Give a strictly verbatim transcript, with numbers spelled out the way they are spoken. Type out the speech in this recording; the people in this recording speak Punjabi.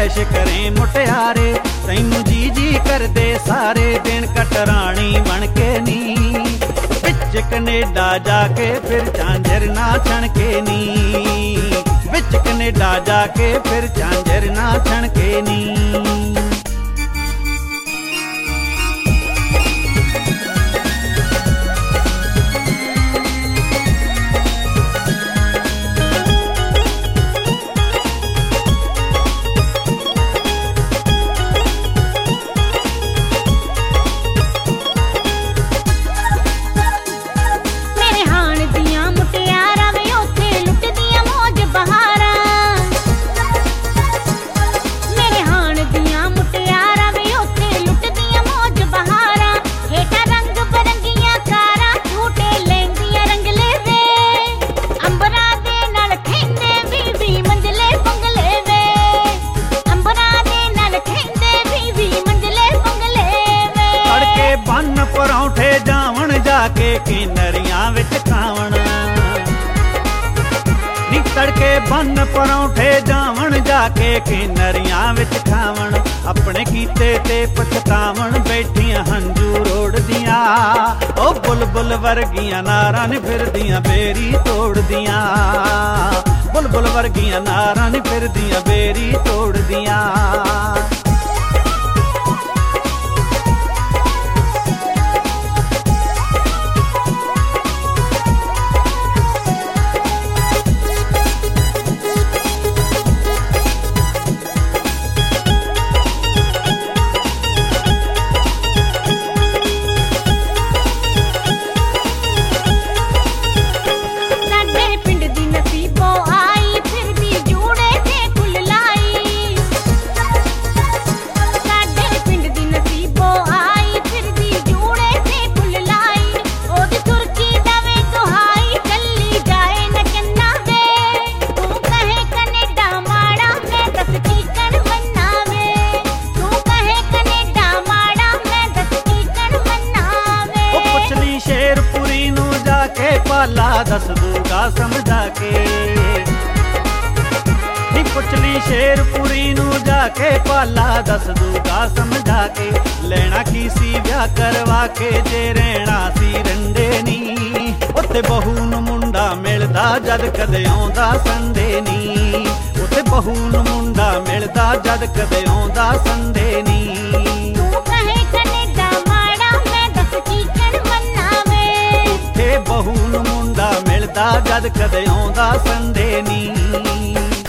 ਐਸ਼ ਕਰੇ ਮੁਟਿਆਰੇ, ਤੈਨੂੰ ਜੀ ਜੀ ਕਰਦੇ ਸਾਰੇ ਦਿਨ ਕਟਰਾਣੀ ਬਣ ਕੇ ਨੀ। ਵਿੱਚ ਕਨੇਡਾ ਜਾ ਕੇ ਫਿਰ ਝਾਂਜਰ ਨਾ ਛਣਕੇ ਨੀ, ਵਿੱਚ ਕਨੇਡਾ ਜਾ ਕੇ ਫਿਰ ਝਾਂਜਰ ਨਾ ਛਣਕੇ ਨੀ। ਪਰੌਂਠੇ ਜਾਵਣ ਜਾ ਕੇ ਕਿਨਰੀਆਂ ਵਿੱਚ ਖਾਵਣ ਨੀ, ਤੜਕੇ ਬੰਨ ਪਰੌਂਠੇ ਜਾਵਣ ਜਾ ਕੇ ਕਿਨਰੀਆਂ ਵਿੱਚ ਖਾਵਣ। ਆਪਣੇ ਕੀਤੇ ਤੇ ਪਛਤਾਵਣ ਬੈਠੀਆਂ ਹੰਝੂ ਰੋੜਦੀਆਂ, ਉਹ ਬੁਲਬੁਲ ਵਰਗੀਆਂ ਨਾਰਾਂ ਨੀ ਫਿਰਦੀਆਂ ਬੇਰੀ ਤੋੜਦੀਆਂ, ਬੁਲਬੁਲ ਵਰਗੀਆਂ ਨਾਰਾਂ ਨੀ ਫਿਰਦੀਆਂ ਬੇਰੀ ਤੋੜਦੀਆਂ। ਪਾਲਾ ਦੱਸ ਦੂਗਾ ਸਮਝਾ ਕੇ ਨੀ, ਪੁੱਛਲੀ ਸ਼ੇਰਪੁਰੀ ਨੂੰ ਜਾ ਕੇ ਪਾਲਾ ਦੱਸ ਦੂਗਾ ਸਮਝਾ ਕੇ। ਲੈਣਾ ਕੀ ਸੀ ਵਿਆਹ ਕਰਵਾ ਕੇ ਜੇ ਰਹਿਣਾ ਸੀ ਰੰਡੇ ਨੀ, ਉੱਥੇ ਬਹੂ ਨੂੰ ਮੁੰਡਾ ਮਿਲਦਾ ਜਦ ਕਦੇ ਆਉਂਦਾ ਸੰਡੇ ਨੀ, ਉੱਥੇ ਬਹੂ ਨੂੰ ਮੁੰਡਾ ਮਿਲਦਾ ਜਦ ਕਦੇ ਆਉਂਦਾ ਸੰਡੇ ਨੀ। ਬਹੂ ਨੂੰ ਮੁੰਡਾ ਮਿਲਦਾ ਜਦ ਕਦੇ ਆਉਂਦਾ ਸੰਡੇ ਨੀ।